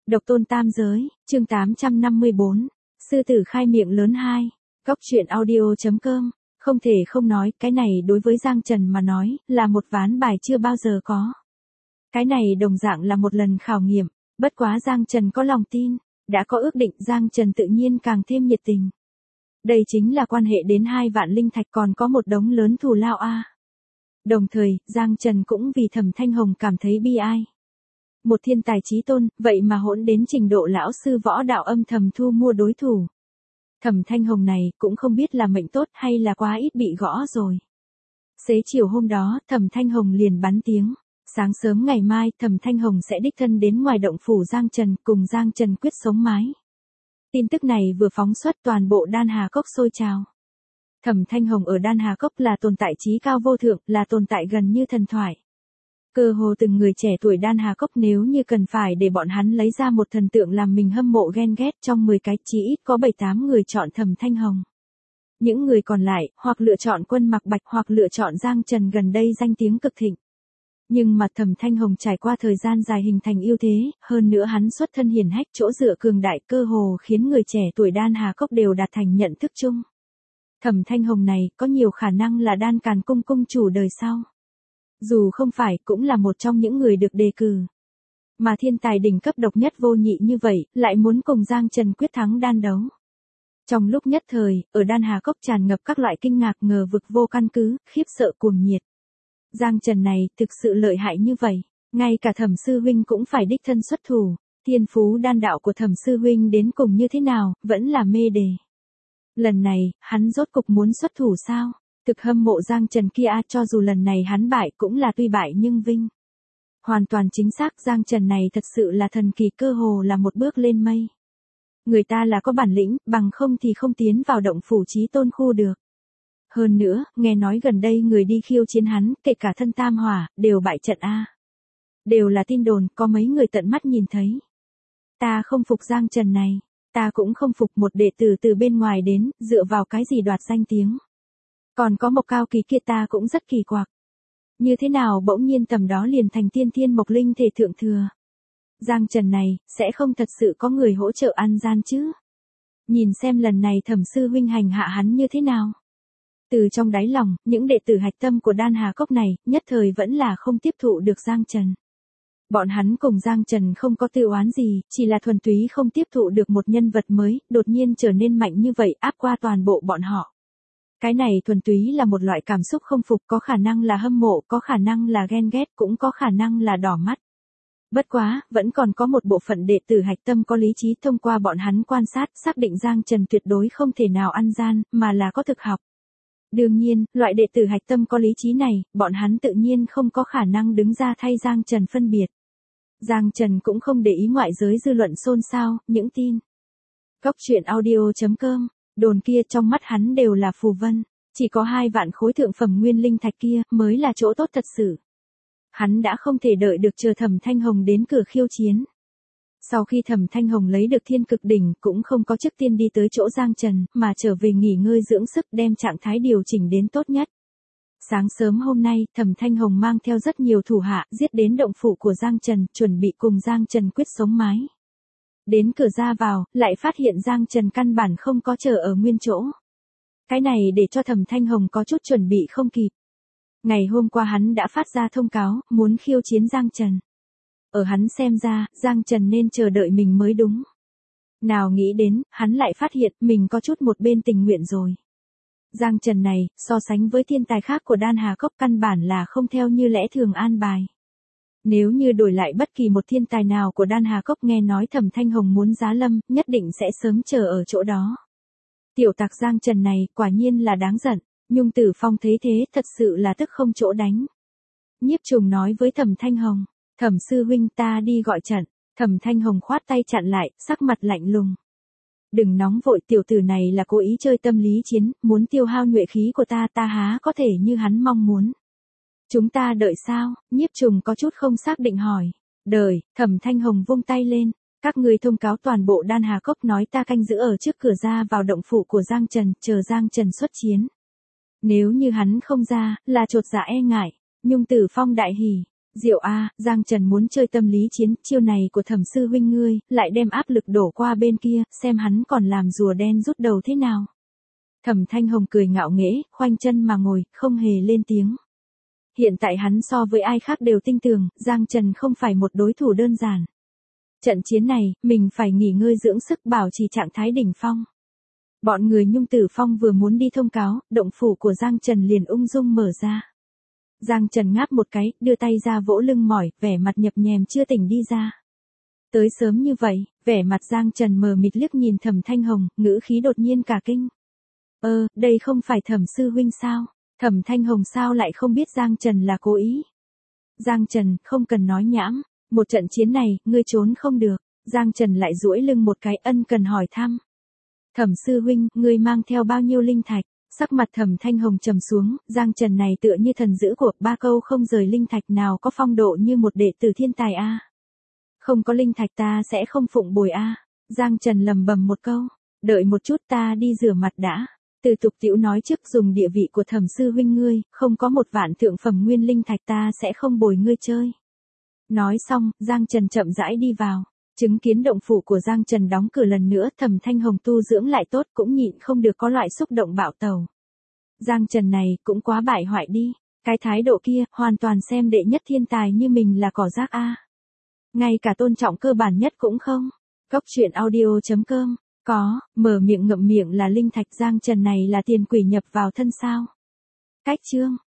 Độc tôn tam giới, chương 854. Sư tử khai miệng lớn 2. Góc truyện audio.com. Không thể không nói, cái này đối với Giang Trần mà nói, là một ván bài chưa bao giờ có. Cái này đồng dạng là một lần khảo nghiệm, bất quá Giang Trần có lòng tin, đã có ước định, Giang Trần tự nhiên càng thêm nhiệt tình. Đây chính là quan hệ đến 2 vạn linh thạch, còn có một đống lớn thù lao a. Đồng thời, Giang Trần cũng vì Thẩm Thanh Hồng cảm thấy bi ai. Một thiên tài chí tôn, vậy mà hỗn đến trình độ lão sư võ đạo âm thầm thu mua đối thủ. Thẩm Thanh Hồng này cũng không biết là mệnh tốt hay là quá ít bị gõ rồi. Xế chiều hôm đó, Thẩm Thanh Hồng liền bắn tiếng. Sáng sớm ngày mai, Thẩm Thanh Hồng sẽ đích thân đến ngoài động phủ Giang Trần, cùng Giang Trần quyết sống mái. Tin tức này vừa phóng xuất, toàn bộ Đan Hà Cốc sôi trào. Thẩm Thanh Hồng ở Đan Hà Cốc là tồn tại trí cao vô thượng, là tồn tại gần như thần thoại. Cơ hồ từng người trẻ tuổi Đan Hà Cốc nếu như cần phải để bọn hắn lấy ra một thần tượng làm mình hâm mộ ghen ghét, trong 10 cái chỉ ít có 7-8 người chọn Thẩm Thanh Hồng. Những người còn lại, hoặc lựa chọn Quân Mặc Bạch hoặc lựa chọn Giang Trần, gần đây danh tiếng cực thịnh. Nhưng mà Thẩm Thanh Hồng trải qua thời gian dài hình thành ưu thế, hơn nữa hắn xuất thân hiển hách, chỗ dựa cường đại, cơ hồ khiến người trẻ tuổi Đan Hà Cốc đều đạt thành nhận thức chung. Thẩm Thanh Hồng này có nhiều khả năng là Đan Càn Cung cung chủ đời sau. Dù không phải, cũng là một trong những người được đề cử. Mà thiên tài đỉnh cấp độc nhất vô nhị như vậy, lại muốn cùng Giang Trần quyết thắng đan đấu. Trong lúc nhất thời, ở Đan Hà Cốc tràn ngập các loại kinh ngạc, ngờ vực vô căn cứ, khiếp sợ, cuồng nhiệt. Giang Trần này thực sự lợi hại như vậy, ngay cả Thẩm sư huynh cũng phải đích thân xuất thủ. Thiên phú đan đạo của Thẩm sư huynh đến cùng như thế nào, vẫn là mê đề. Lần này, hắn rốt cục muốn xuất thủ sao? Thực hâm mộ Giang Trần kia, cho dù lần này hắn bại cũng là tuy bại nhưng vinh. Hoàn toàn chính xác, Giang Trần này thật sự là thần kỳ, cơ hồ là một bước lên mây. Người ta là có bản lĩnh, bằng không thì không tiến vào động phủ chí tôn khu được. Hơn nữa, nghe nói gần đây người đi khiêu chiến hắn, kể cả thân tam hỏa, đều bại trận a. Đều là tin đồn, có mấy người tận mắt nhìn thấy. Ta không phục Giang Trần này, ta cũng không phục một đệ tử từ bên ngoài đến, dựa vào cái gì đoạt danh tiếng. Còn có Mộc Cao Kỳ kia, ta cũng rất kỳ quặc. Như thế nào bỗng nhiên tầm đó liền thành tiên thiên mộc linh thể thượng thừa. Giang Trần này, sẽ không thật sự có người hỗ trợ ăn gian chứ. Nhìn xem lần này Thẩm sư huynh hành hạ hắn như thế nào. Từ trong đáy lòng, những đệ tử hạch tâm của Đan Hà Cốc này, nhất thời vẫn là không tiếp thụ được Giang Trần. Bọn hắn cùng Giang Trần không có tư oán gì, chỉ là thuần túy không tiếp thụ được một nhân vật mới, đột nhiên trở nên mạnh như vậy, áp qua toàn bộ bọn họ. Cái này thuần túy là một loại cảm xúc không phục, có khả năng là hâm mộ, có khả năng là ghen ghét, cũng có khả năng là đỏ mắt. Bất quá, vẫn còn có một bộ phận đệ tử hạch tâm có lý trí, thông qua bọn hắn quan sát, xác định Giang Trần tuyệt đối không thể nào ăn gian, mà là có thực học. Đương nhiên, loại đệ tử hạch tâm có lý trí này, bọn hắn tự nhiên không có khả năng đứng ra thay Giang Trần phân biệt. Giang Trần cũng không để ý ngoại giới dư luận xôn xao, những tin. Góc truyện audio.com. Đồn kia trong mắt hắn đều là phù vân, chỉ có 2 vạn khối thượng phẩm nguyên linh thạch kia mới là chỗ tốt thật sự. Hắn đã không thể đợi được chờ Thẩm Thanh Hồng đến cửa khiêu chiến. Sau khi Thẩm Thanh Hồng lấy được thiên cực đỉnh, cũng không có trước tiên đi tới chỗ Giang Trần, mà trở về nghỉ ngơi dưỡng sức, đem trạng thái điều chỉnh đến tốt nhất. Sáng sớm hôm nay, Thẩm Thanh Hồng mang theo rất nhiều thủ hạ, giết đến động phủ của Giang Trần, chuẩn bị cùng Giang Trần quyết sống mái. Đến cửa ra vào, lại phát hiện Giang Trần căn bản không có chờ ở nguyên chỗ. Cái này để cho Thẩm Thanh Hồng có chút chuẩn bị không kịp. Ngày hôm qua hắn đã phát ra thông cáo, muốn khiêu chiến Giang Trần. Ở hắn xem ra, Giang Trần nên chờ đợi mình mới đúng. Nào nghĩ đến, hắn lại phát hiện mình có chút một bên tình nguyện rồi. Giang Trần này, so sánh với thiên tài khác của Đan Hà Cốc, căn bản là không theo như lẽ thường an bài. Nếu như đổi lại bất kỳ một thiên tài nào của Đan Hà Cốc, nghe nói Thẩm Thanh Hồng muốn giá lâm, nhất định sẽ sớm chờ ở chỗ đó. Tiểu tặc Giang Trần này, quả nhiên là đáng giận. Nhung Tử Phong thấy thế, thật sự là tức không chỗ đánh. Nhiếp Trùng nói với Thẩm Thanh Hồng, Thẩm sư huynh, ta đi gọi trận. Thẩm Thanh Hồng khoát tay chặn lại, sắc mặt lạnh lùng. Đừng nóng vội, tiểu tử này là cố ý chơi tâm lý chiến, muốn tiêu hao nhuệ khí của ta, ta há có thể như hắn mong muốn. Chúng ta đợi sao? Nhiếp Trùng có chút không xác định hỏi. Đợi. Thẩm Thanh Hồng vung tay lên. Các người thông cáo toàn bộ Đan Hà Cốc, nói ta canh giữ ở trước cửa ra vào động phủ của Giang Trần, chờ Giang Trần xuất chiến. Nếu như hắn không ra, là chột dạ e ngại. Nhung Tử Phong đại hỉ. Diệu a, Giang Trần muốn chơi tâm lý chiến, chiêu này của Thẩm sư huynh ngươi, lại đem áp lực đổ qua bên kia, xem hắn còn làm rùa đen rút đầu thế nào. Thẩm Thanh Hồng cười ngạo nghễ, khoanh chân mà ngồi, không hề lên tiếng. Hiện tại hắn so với ai khác đều tin tưởng, Giang Trần không phải một đối thủ đơn giản. Trận chiến này, mình phải nghỉ ngơi dưỡng sức bảo trì trạng thái đỉnh phong. Bọn người Nhung Tử Phong vừa muốn đi thông cáo, động phủ của Giang Trần liền ung dung mở ra. Giang Trần ngáp một cái, đưa tay ra vỗ lưng mỏi, vẻ mặt nhập nhèm chưa tỉnh đi ra. Tới sớm như vậy, vẻ mặt Giang Trần mờ mịt liếc nhìn Thẩm Thanh Hồng, ngữ khí đột nhiên cả kinh. Đây không phải Thẩm sư huynh sao? Thẩm Thanh Hồng sao lại không biết Giang Trần là cố ý? Giang Trần, không cần nói nhảm, một trận chiến này, ngươi trốn không được. Giang Trần lại duỗi lưng một cái, ân cần hỏi thăm. Thẩm sư huynh, ngươi mang theo bao nhiêu linh thạch? Sắc mặt Thẩm Thanh Hồng trầm xuống, Giang Trần này tựa như thần giữ cuộc, ba câu không rời linh thạch nào có phong độ như một đệ tử thiên tài a. Không có linh thạch ta sẽ không phụng bồi a. Giang Trần lầm bầm một câu, đợi một chút ta đi rửa mặt đã. Từ tục tiểu nói trước dùng địa vị của Thẩm sư huynh ngươi, không có một vạn thượng phẩm nguyên linh thạch ta sẽ không bồi ngươi chơi. Nói xong, Giang Trần chậm rãi đi vào. Chứng kiến động phủ của Giang Trần đóng cửa lần nữa, Thẩm Thanh Hồng tu dưỡng lại tốt cũng nhịn không được có loại xúc động bạo tẩu. Giang Trần này cũng quá bại hoại đi, cái thái độ kia, hoàn toàn xem đệ nhất thiên tài như mình là cỏ rác a. Ngay cả tôn trọng cơ bản nhất cũng không. Cốc truyện audio.com, có, mở miệng ngậm miệng là linh thạch, Giang Trần này là tiền quỷ nhập vào thân sao. Cách chương.